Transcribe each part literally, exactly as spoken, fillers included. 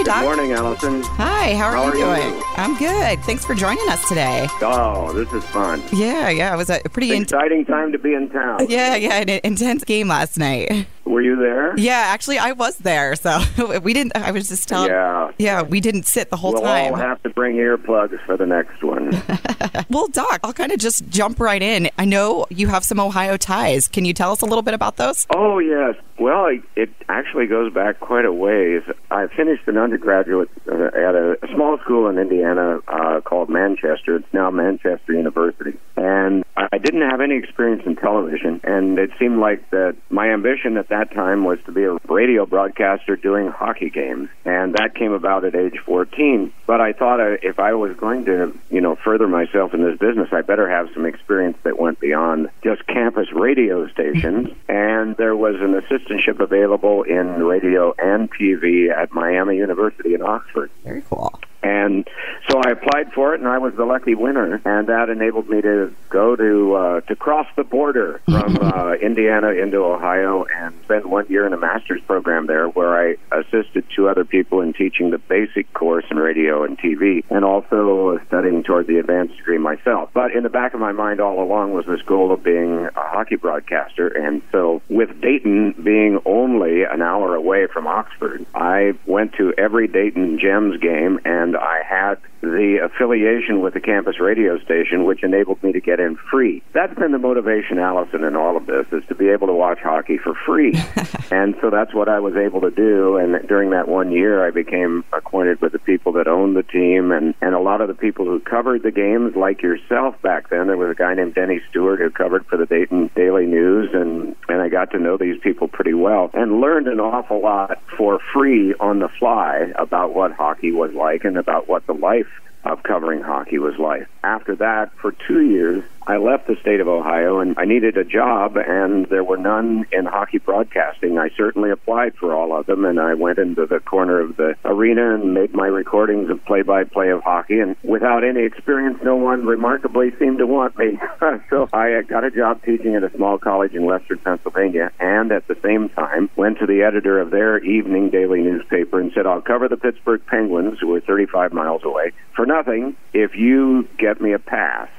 Doc. Good morning, Allison. Hi, how are How you are doing? you? I'm good. Thanks for joining us today. Oh, this is fun. Yeah, yeah, it was a pretty in- Exciting time to be in town. yeah, yeah, an intense game last night. Were you there? Yeah, actually, I was there, so we didn't. I was just telling. Yeah. Yeah, we didn't sit the whole we'll time. all have to bring earplugs for the next one. Well, Doc, I'll kind of just jump right in. I know you have some Ohio ties. Can you tell us a little bit about those? Oh, yes. Well, it, it actually goes back quite a ways. I finished an undergraduate uh, at a, a small school in Indiana uh, called Manchester. It's now Manchester University. And I didn't have any experience in television, and it seemed like that my ambition at that time was to be a radio broadcaster doing hockey games. And that came about at age fourteen. But I thought uh, if I was going to, you know, further myself in this business, I better have some experience that went beyond just campus radio stations. And there was an assistantship available in radio and T V at Miami University in Oxford. Very cool. And so I applied for it, and I was the lucky winner, and that enabled me to go to uh, to cross the border from uh, Indiana into Ohio and spend one year in a master's program there, where I assisted two other people in teaching the basic course in radio and T V, and also studying toward the advanced degree myself. But in the back of my mind all along was this goal of being a hockey broadcaster, and so with Dayton being only an hour away from Oxford, I went to every Dayton Gems game, and I had the affiliation with the campus radio station, which enabled me to get in free. That's been the motivation, Allison, in all of this, is to be able to watch hockey for free. And so that's what I was able to do. And during that one year, I became acquainted with the people that owned the team and, and a lot of the people who covered the games, like yourself back then. There was a guy named Denny Stewart who covered for the Dayton Daily News, and, and I got to know these people pretty well and learned an awful lot for free on the fly about what hockey was like and about what the life of covering hockey was like. After that, for two years, I left the state of Ohio, and I needed a job, and there were none in hockey broadcasting. I certainly applied for all of them, and I went into the corner of the arena and made my recordings of play-by-play of hockey, and without any experience, no one remarkably seemed to want me. So I got a job teaching at a small college in Western Pennsylvania, and at the same time went to the editor of their evening daily newspaper and said, I'll cover the Pittsburgh Penguins, who were thirty-five miles away, for nothing if you get me a pass.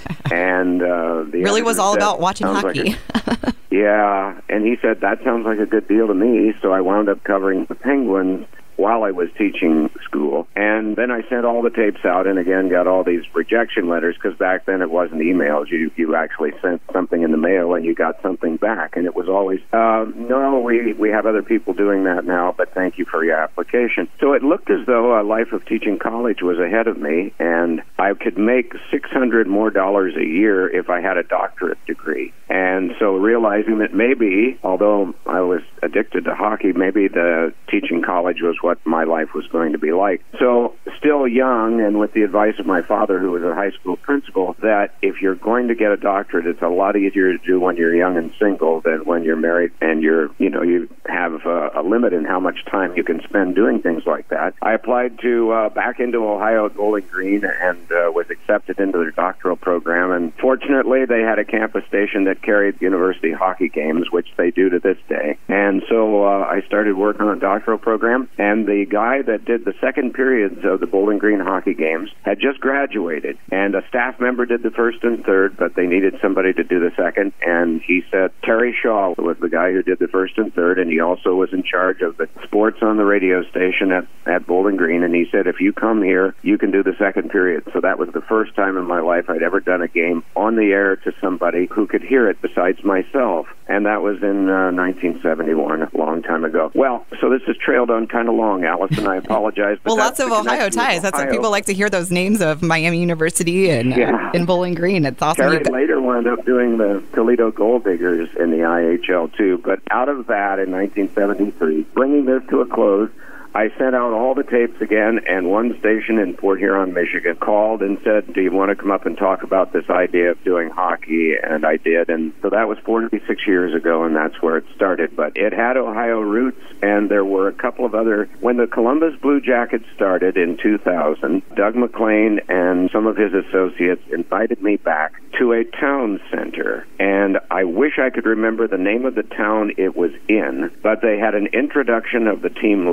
And uh, the really was all said, about watching hockey. Like a, yeah, and he said, that sounds like a good deal to me. So I wound up covering the Penguins while I was teaching school. And then I sent all the tapes out and, again, got all these rejection letters, because back then it wasn't emails. You you actually sent something in the mail and you got something back. And it was always, uh, no, we, we have other people doing that now, but thank you for your application. So it looked as though a life of teaching college was ahead of me, and I could make six hundred more dollars a year if I had a doctorate degree. And so realizing that maybe, although I was addicted to hockey, maybe the teaching college was what my life was going to be like. So still young, and with the advice of my father, who was a high school principal, that if you're going to get a doctorate, it's a lot easier to do when you're young and single than when you're married and you're, you know, you have a, a limit in how much time you can spend doing things like that. I applied to uh, back into Ohio at Bowling Green and uh, was accepted into their doctoral program. And fortunately, they had a campus station that carried university hockey games, which they do to this day. And so uh, I started working on a doctoral program, and the guy that did the second periods of the Bowling Green hockey games had just graduated, and a staff member did the first and third, but they needed somebody to do the second, and he said Terry Shaw was the guy who did the first and third, and he also was in charge of the sports on the radio station at, at Bowling Green, and he said, if you come here, you can do the second period. So that was the first time in my life I'd ever done a game on the air to somebody who could hear it besides myself, and that was in uh, nineteen seventy-one, a long time ago. Well, so this has trailed on kind of long, Allison. I apologize. Well, lots of Ohio ties. That's what people like to hear, those names of Miami University and, yeah. uh, and Bowling Green. It's awesome. Terry later wound up doing the Toledo Gold Diggers in the I H L, too. But out of that, in nineteen seventy-three, bringing this to a close, I sent out all the tapes again, and one station in Port Huron, Michigan, called and said, do you want to come up and talk about this idea of doing hockey? And I did, and so that was forty-six years ago, and that's where it started. But it had Ohio roots, and there were a couple of other... When the Columbus Blue Jackets started in two thousand, Doug McLean and some of his associates invited me back to a town center, and I wish I could remember the name of the town it was in, but they had an introduction of the team logo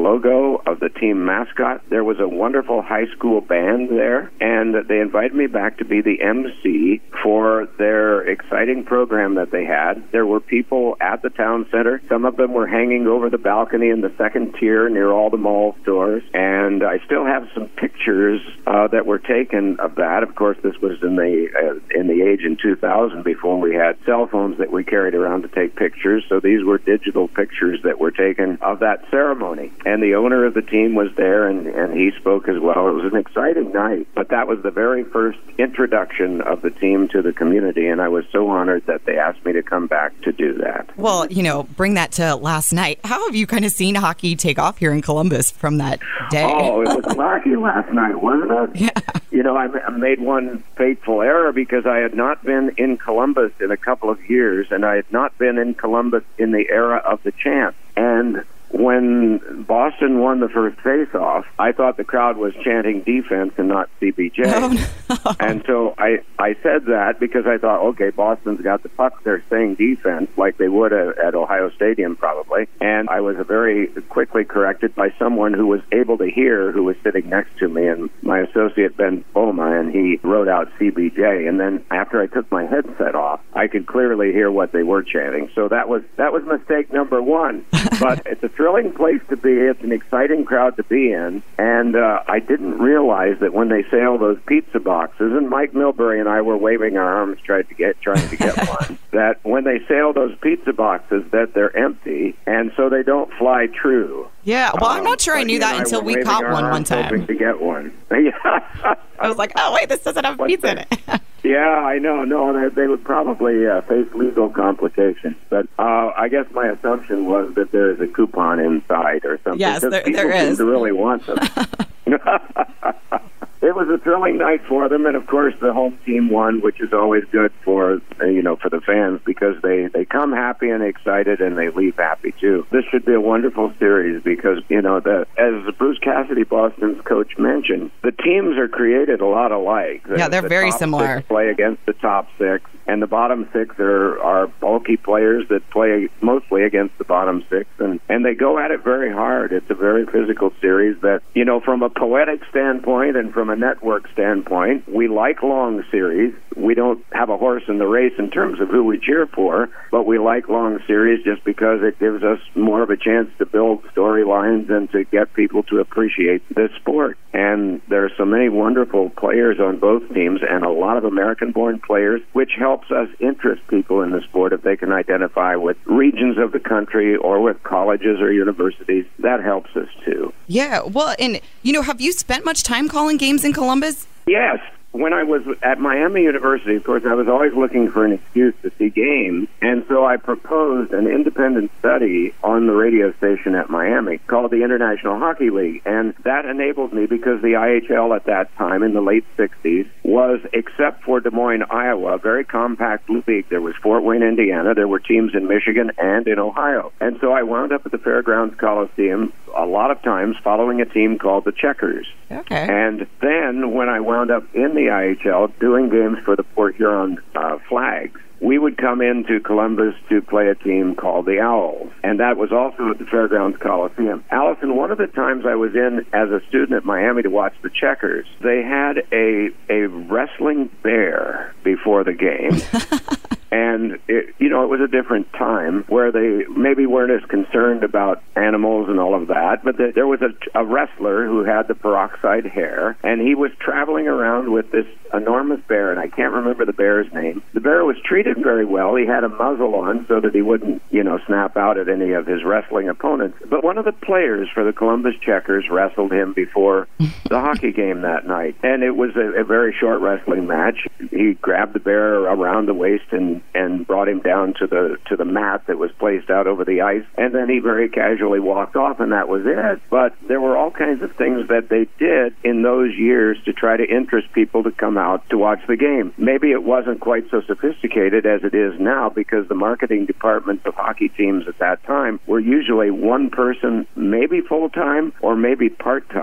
photo of the team mascot. There was a wonderful high school band there, and they invited me back to be the M C for their exciting program that they had. There were people at the town center. Some of them were hanging over the balcony in the second tier near all the mall stores, and I still have some pictures uh, that were taken of that. Of course, this was in the uh, in the age in two thousand, before we had cell phones that we carried around to take pictures. So these were digital pictures that were taken of that ceremony. And the owner of the team was there, and, and he spoke as well. It was an exciting night, but that was the very first introduction of the team to the community, and I was so honored that they asked me to come back to do that. Well, you know, bring that to last night. How have you kind of seen hockey take off here in Columbus from that day? Oh, it was hockey last night, wasn't it? Yeah. You know, I, I made one fateful error because I had not been in Columbus in a couple of years, and I had not been in Columbus in the era of the chant. And when Boston won the first face-off, I thought the crowd was chanting defense and not C B J. Oh, no. And so I, I said that because I thought, okay, Boston's got the puck. They're saying defense like they would at, at Ohio Stadium probably. And I was very quickly corrected by someone who was able to hear, who was sitting next to me, and my associate Ben Boma, and he wrote out C B J. And then after I took my headset off, I could clearly hear what they were chanting. So that was that was mistake number one. But it's a thrilling place to be. It's an exciting crowd to be in. And uh, I didn't realize that when they sail those pizza boxes, and Mike Milbury and I were waving our arms trying to get trying to get one, that when they sail those pizza boxes, that they're empty, and so they don't fly true. Yeah, well, um, I'm not sure I knew that until we caught one one time. Hoping to get one. Yeah. I was like, oh, wait, this doesn't have pizza in it. Yeah, I know. No, they, they would probably uh, face legal complications. But uh, I guess my assumption was that there is a coupon inside or something. Yes, there, there is. People seem to really want them. It was a thrilling night for them, and of course the home team won, which is always good for uh, you know for the fans, because they, they come happy and excited, and they leave happy too. This should be a wonderful series because you know the as Bruce Cassidy, Boston's coach, mentioned, the teams are created a lot alike. The, yeah, they're the very top similar. Six play against the top six, and the bottom six are are bulky players that play mostly against the bottom six, and and they go at it very hard. It's a very physical series that you know from a poetic standpoint and from a network standpoint, we like long series. We don't have a horse in the race in terms of who we cheer for, but we like long series just because it gives us more of a chance to build storylines and to get people to appreciate this sport. And there are so many wonderful players on both teams and a lot of American-born players, which helps us interest people in the sport if they can identify with regions of the country or with colleges or universities. That helps us too. Yeah, well, and, you know, have you spent much time calling games in Columbus? Yes. When I was at Miami University, of course, I was always looking for an excuse to see games, and so I proposed an independent study on the radio station at Miami called the International Hockey League, and that enabled me because the I H L at that time, in the late sixties, was, except for Des Moines, Iowa, a very compact league. There was Fort Wayne, Indiana, there were teams in Michigan and in Ohio, and so I wound up at the Fairgrounds Coliseum a lot of times following a team called the Checkers. Okay. And then when I wound up in the I H L doing games for the Port Huron uh, Flags, we would come into Columbus to play a team called the Owls, and that was also at the Fairgrounds Coliseum. Allison, one of the times I was in as a student at Miami to watch the Checkers, they had a a wrestling bear before the game. And, it, you know, it was a different time where they maybe weren't as concerned about animals and all of that, but the, there was a, a wrestler who had the peroxide hair, and he was traveling around with this enormous bear, and I can't remember the bear's name. The bear was treated very well. He had a muzzle on so that he wouldn't, you know, snap out at any of his wrestling opponents. But one of the players for the Columbus Checkers wrestled him before the hockey game that night, and it was a, a very short wrestling match. He grabbed the bear around the waist and and brought him down to the to the mat that was placed out over the ice, and then he very casually walked off, and that was it. But there were all kinds of things that they did in those years to try to interest people to come out to watch the game. Maybe it wasn't quite so sophisticated as it is now, because the marketing departments of hockey teams at that time were usually one person, maybe full-time or maybe part-time.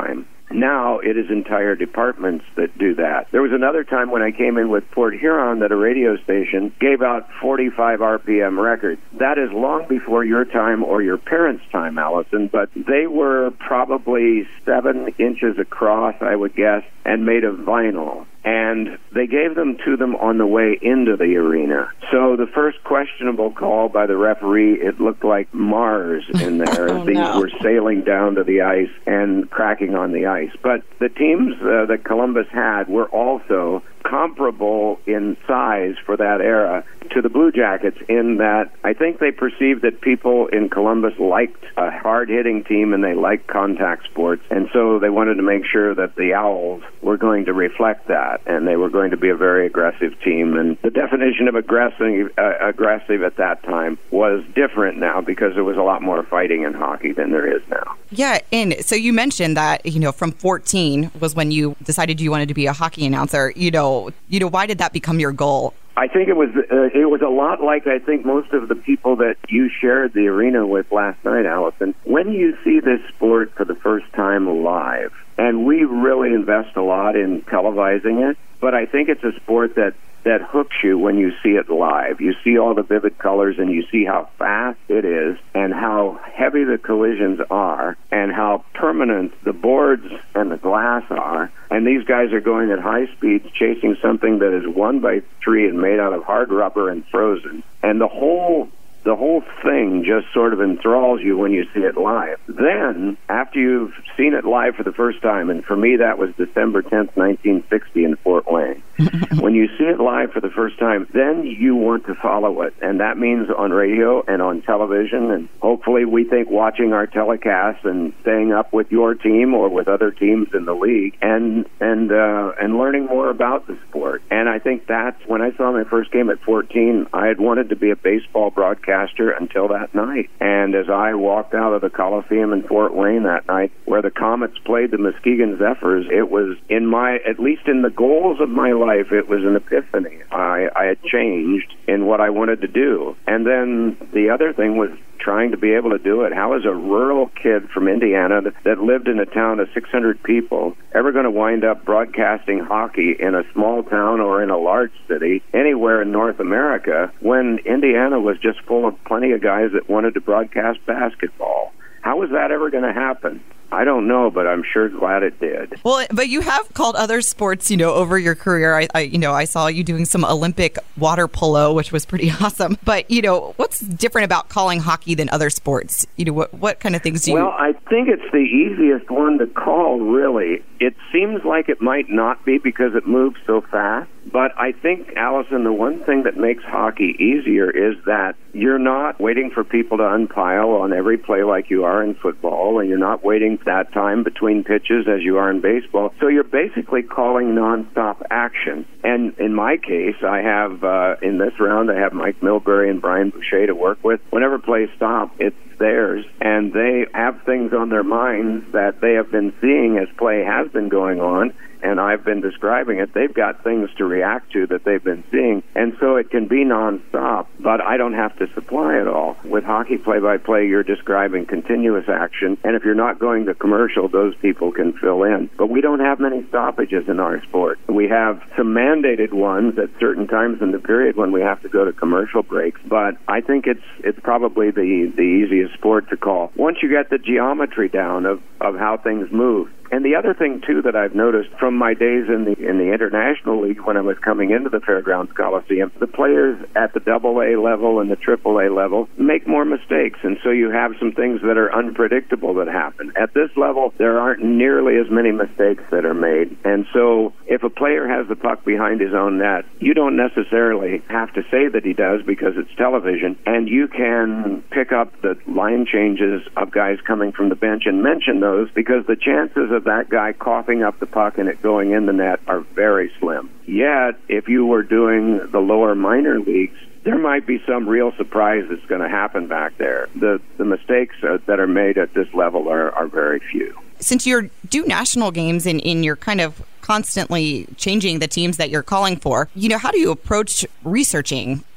Now it is entire departments that do that. There was another time when I came in with Port Huron that a radio station gave out forty-five R P M records. That is long before your time or your parents' time, Allison, but they were probably seven inches across, I would guess, and made of vinyl. And they gave them to them on the way into the arena. So the first questionable call by the referee, it looked like Mars in there. oh, These no. were sailing down to the ice and cracking on the ice. But the teams uh, that Columbus had were also comparable in size for that era to the Blue Jackets, in that I think they perceived that people in Columbus liked a hard-hitting team and they liked contact sports, and so they wanted to make sure that the Owls were going to reflect that, and they were going to be a very aggressive team. And the definition of aggressive, uh, aggressive at that time was different now, because there was a lot more fighting in hockey than there is now. Yeah, and so you mentioned that, you know, from fourteen was when you decided you wanted to be a hockey announcer. You know, you know, why did that become your goal? I think it was uh, it was a lot like I think most of the people that you shared the arena with last night, Allison. When you see this sport for the first time live, and we really invest a lot in televising it, but I think it's a sport that that hooks you when you see it live. You see all the vivid colors, and you see how fast it is, and how heavy the collisions are, and how permanent the boards and the glass are. And these guys are going at high speeds, chasing something that is one by three and made out of hard rubber and frozen. And the whole the whole thing just sort of enthralls you when you see it live. Then, after you've seen it live for the first time, and for me that was December tenth, nineteen sixty in Fort Wayne, when you see it live for the first time, then you want to follow it. And that means on radio and on television, and hopefully we think watching our telecasts and staying up with your team or with other teams in the league, and and uh, and learning more about the sport. And I think that's when I saw my first game at fourteen, I had wanted to be a baseball broadcaster until that night. And as I walked out of the Coliseum in Fort Wayne that night, where the Comets played the Muskegon Zephyrs, it was in my, at least in the goals of my life, it was an epiphany. I, I had changed in what I wanted to do. And then the other thing was trying to be able to do it. How is a rural kid from Indiana that, that lived in a town of six hundred people ever going to wind up broadcasting hockey in a small town or in a large city anywhere in North America, when Indiana was just full of plenty of guys that wanted to broadcast basketball? How is that ever going to happen? I don't know, but I'm sure glad it did. Well, but you have called other sports, you know, over your career. I, I, you know, I saw you doing some Olympic water polo, which was pretty awesome. But, you know, what's different about calling hockey than other sports? You know, what what kind of things do you... Well, I think it's the easiest one to call, really. It seems like it might not be because it moves so fast. But I think, Allison, the one thing that makes hockey easier is that you're not waiting for people to unpile on every play like you are in football, and you're not waiting that time between pitches as you are in baseball. So you're basically calling nonstop action. And in my case, I have, uh, in this round, I have Mike Milbury and Brian Boucher to work with. Whenever plays stop, it's theirs, and they have things on their minds that they have been seeing as play has been going on, and I've been describing it. They've got things to react to that they've been seeing, and so it can be nonstop, but I don't have to supply it all. With hockey play-by-play, you're describing continuous action, and if you're not going to commercial, those people can fill in. But we don't have many stoppages in our sport. We have some mandated ones at certain times in the period when we have to go to commercial breaks, but I think it's it's probably the, the easiest sport to call once you get the geometry down of, of how things move. And the other thing, too, that I've noticed from my days in the in the International League when I was coming into the Fairgrounds Coliseum, the players at the double A level and the triple A level make more mistakes, and so you have some things that are unpredictable that happen. At this level, there aren't nearly as many mistakes that are made, and so if a player has the puck behind his own net, you don't necessarily have to say that he does because it's television, and you can pick up the line changes of guys coming from the bench and mention those, because the chances of that guy coughing up the puck and it going in the net are very slim. Yet, if you were doing the lower minor leagues, there might be some real surprise that's going to happen back there. The the mistakes uh, that are made at this level are, are very few. Since you do national games and, and you're kind of constantly changing the teams that you're calling for, you know, how do you approach researching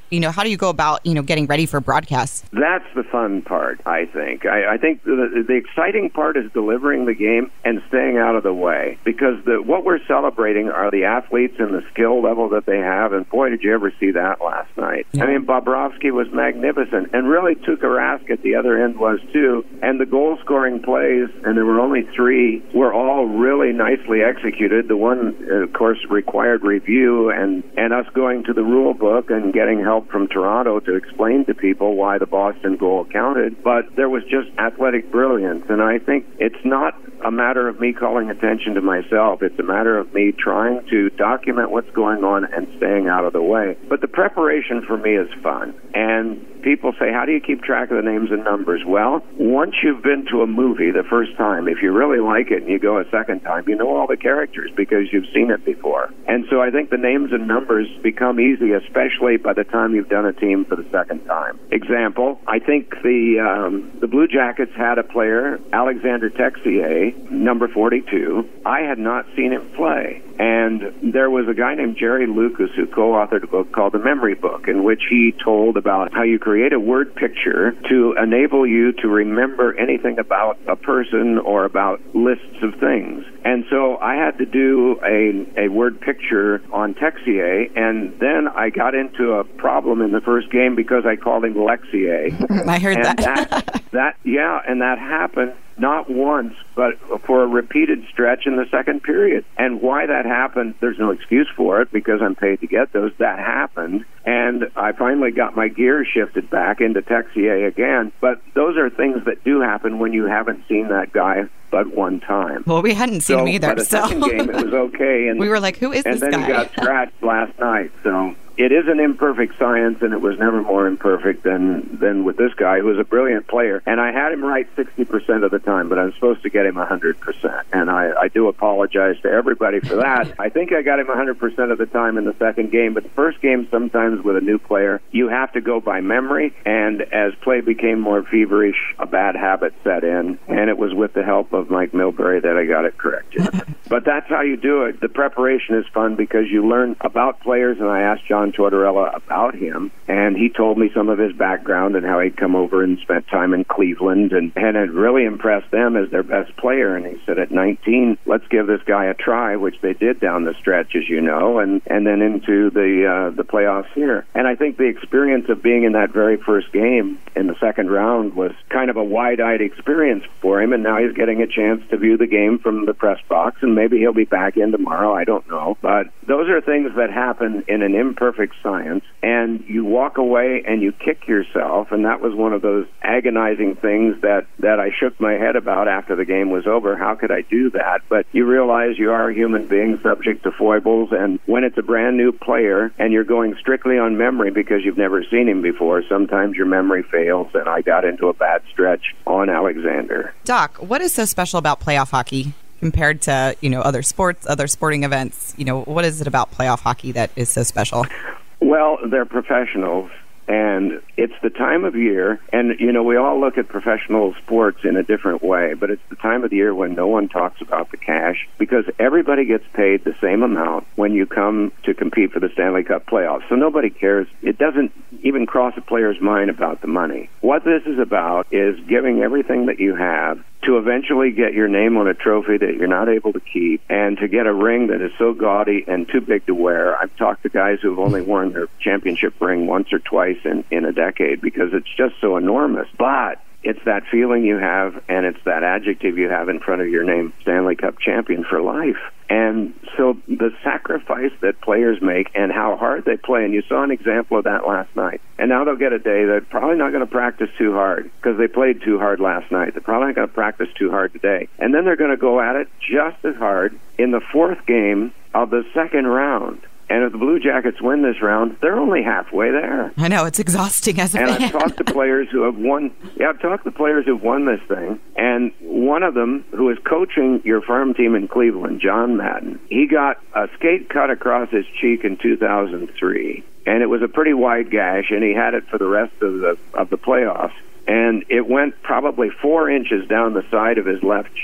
You know, how do you go about, you know, getting ready for broadcasts? That's the fun part, I think. I, I think the, the exciting part is delivering the game and staying out of the way, because the, what we're celebrating are the athletes and the skill level that they have, and boy, did you ever see that last night. Yeah. I mean, Bobrovsky was magnificent, and really Tuukka Rask at the other end was too, and the goal-scoring plays, and there were only three, were all really nicely executed. The one, of course, required review and, and us going to the rule book and getting help from Toronto to explain to people why the Boston goal counted, but there was just athletic brilliance, and I think it's not a matter of me calling attention to myself. It's a matter of me trying to document what's going on and staying out of the way. But the preparation for me is fun, and people say, how do you keep track of the names and numbers? Well, once you've been to a movie the first time, if you really like it and you go a second time, you know all the characters because you've seen it before. And so I think the names and numbers become easy, especially by the time you've done a team for the second time. Example, I think the um, the Blue Jackets had a player, Alexander Texier, number forty-two. I had not seen him play. And there was a guy named Jerry Lucas who co-authored a book called The Memory Book, in which he told about how you create a word picture to enable you to remember anything about a person or about lists of things. And so I had to do a, a word picture on Texier, and then I got into a problem in the first game because I called him Lexier. I heard and that. that. That, yeah, and that happened not once, but for a repeated stretch in the second period. And why that happened, there's no excuse for it because I'm paid to get those. That happened, and I finally got my gear shifted back into Texier again. But those are things that do happen when you haven't seen that guy but one time. Well, we hadn't seen so him either. By the so second game, it was okay. And we were like, who is and this then guy? he got scratched last night. So it is an imperfect science, and it was never more imperfect than, than with this guy, who was a brilliant player. And I had him right sixty percent of the time, but I'm supposed to get him one hundred percent. And I, I do apologize to everybody for that. I think I got him one hundred percent of the time in the second game, but the first game, sometimes with a new player, you have to go by memory. And as play became more feverish, a bad habit set in, and it was with the help of Mike Milbury that I got it corrected. But that's how you do it. The preparation is fun because you learn about players, and I asked John Tortorella about him, and he told me some of his background and how he'd come over and spent time in Cleveland and, and had really impressed them as their best player. And he said, at nineteen, let's give this guy a try, which they did down the stretch, as you know, and, and then into the uh, the playoffs here. And I think the experience of being in that very first game in the second round was kind of a wide-eyed experience for him, and now he's getting a chance to view the game from the press box, and maybe he'll be back in tomorrow, I don't know. But those are things that happen in an imperfect science, and you walk away and you kick yourself, and that was one of those agonizing things that, that I shook my head about after the game was over. How could I do that? But you realize you are a human being subject to foibles, and when it's a brand new player and you're going strictly on memory because you've never seen him before, sometimes your memory fails, and I got into a bad stretch on Alexander. Doc, what is so special about playoff hockey compared to, you know, other sports, other sporting events? You know, what is it about playoff hockey that is so special? Well, they're professionals, and it's the time of year, and, you know, we all look at professional sports in a different way, but it's the time of the year when no one talks about the cash, because everybody gets paid the same amount when you come to compete for the Stanley Cup playoffs. So nobody cares. It doesn't even cross a player's mind about the money. What this is about is giving everything that you have to eventually get your name on a trophy that you're not able to keep, and to get a ring that is so gaudy and too big to wear. I've talked to guys who've only worn their championship ring once or twice in, in a decade because it's just so enormous. But it's that feeling you have, and it's that adjective you have in front of your name, Stanley Cup champion for life. And so the sacrifice that players make and how hard they play, and you saw an example of that last night. And now they'll get a day they're probably not going to practice too hard because they played too hard last night. They're probably not going to practice too hard today. And then they're going to go at it just as hard in the fourth game of the second round. And if the Blue Jackets win this round, they're only halfway there. I know, it's exhausting as a and fan. And I've talked to players who have won. Yeah, I've talked to players who've won this thing. And one of them, who is coaching your farm team in Cleveland, John Madden, he got a skate cut across his cheek in two thousand three. And it was a pretty wide gash, and he had it for the rest of the of the playoffs. And it went probably four inches down the side of his left cheek.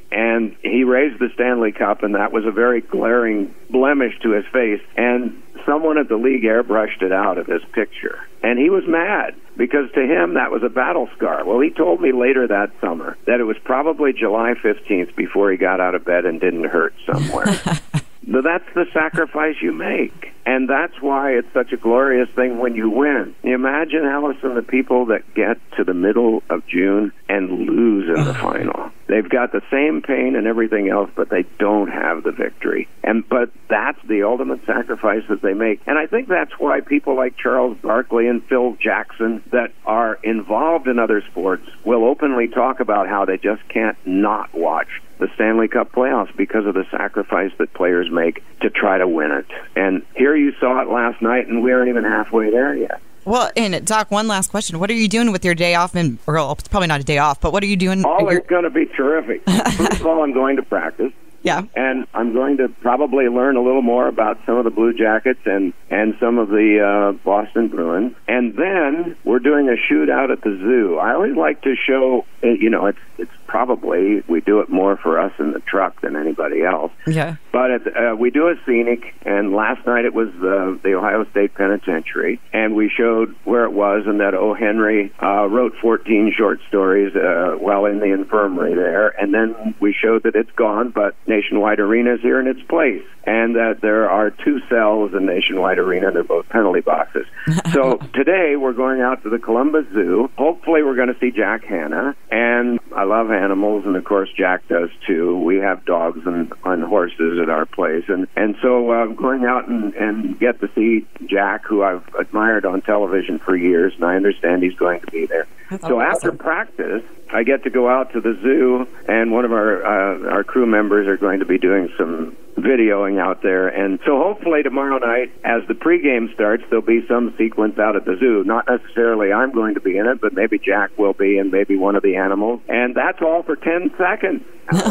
and he raised the Stanley Cup, and that was a very glaring blemish to his face, and someone at the league airbrushed it out of his picture. And he was mad because to him that was a battle scar. Well, he told me later that summer that it was probably July fifteenth before he got out of bed and didn't hurt somewhere. But that's the sacrifice you make. And that's why it's such a glorious thing when you win. Imagine, Allison, the people that get to the middle of June and lose in the final. They've got the same pain and everything else, but they don't have the victory. And but that's the ultimate sacrifice that they make. And I think that's why people like Charles Barkley and Phil Jackson that are involved in other sports will openly talk about how they just can't not watch the Stanley Cup playoffs because of the sacrifice that players make to try to win it. And here you saw it last night, and we aren't even halfway there yet. Well, and Doc, one last question. What are you doing with your day off? And, well, it's probably not a day off, but what are you doing? Oh, it's going to be terrific. First of all, I'm going to practice. Yeah. And I'm going to probably learn a little more about some of the Blue Jackets and, and some of the uh, Boston Bruins. And then we're doing a shootout at the zoo. I always like to show, you know, it's it's probably, we do it more for us in the truck than anybody else. Yeah. But it, uh, we do a scenic, and last night it was uh, the Ohio State Penitentiary, and we showed where it was, and that O. Henry uh, wrote fourteen short stories uh, while in the infirmary there, and then we showed that it's gone, but Nationwide Arena is here in its place, and that there are two cells in Nationwide Arena. They're both penalty boxes. So today we're going out to the Columbus Zoo. Hopefully we're going to see Jack Hanna, and I love animals, and of course Jack does too. We have dogs and, and horses at our place, and and so I'm uh, going out and, and get to see Jack, who I've admired on television for years, and I understand he's going to be there. That's so awesome. After practice, I get to go out to the zoo, and one of our uh, our crew members are going to be doing some videoing out there. And so hopefully tomorrow night, as the pregame starts, there'll be some sequence out at the zoo. Not necessarily I'm going to be in it, but maybe Jack will be, and maybe one of the animals. And that's all for ten seconds.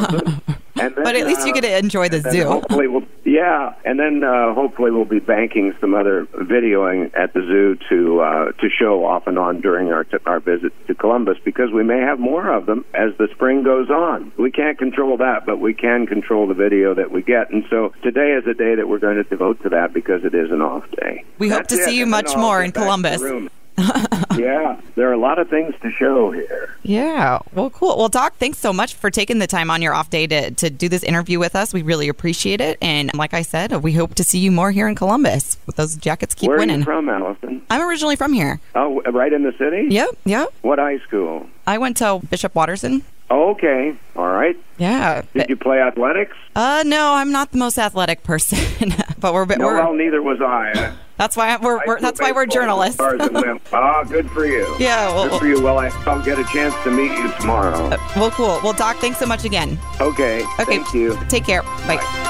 And then, but at least you get to enjoy the zoo. Hopefully we'll, yeah, and then uh, hopefully we'll be banking some other videoing at the zoo to uh, to show off and on during our t- our visit to Columbus, because we may have more of them as the spring goes on. We can't control that, but we can control the video that we get. And so today is a day that we're going to devote to that because it is an off day. We That's hope to it. see you much more in Columbus. Yeah, there are a lot of things to show here. Yeah, well, cool. Well, Doc, thanks so much for taking the time on your off day to, to do this interview with us. We really appreciate it. And like I said, we hope to see you more here in Columbus with those Jackets keep Where winning. Where are you from, Allison? I'm originally from here. Oh, right in the city? Yep, yep. What high school? I went to Bishop Watterson. Oh, okay. All right. Yeah. Did you play athletics? Uh, no, I'm not the most athletic person, but we're. No, we're well, neither was I. That's why we're. we're that's why we're journalists. Ah, good for you. Yeah. Well, good for you. Well, I'll get a chance to meet you tomorrow. Uh, well, cool. Well, Doc, thanks so much again. Okay. Okay. Thank you. Take care. Bye. Bye.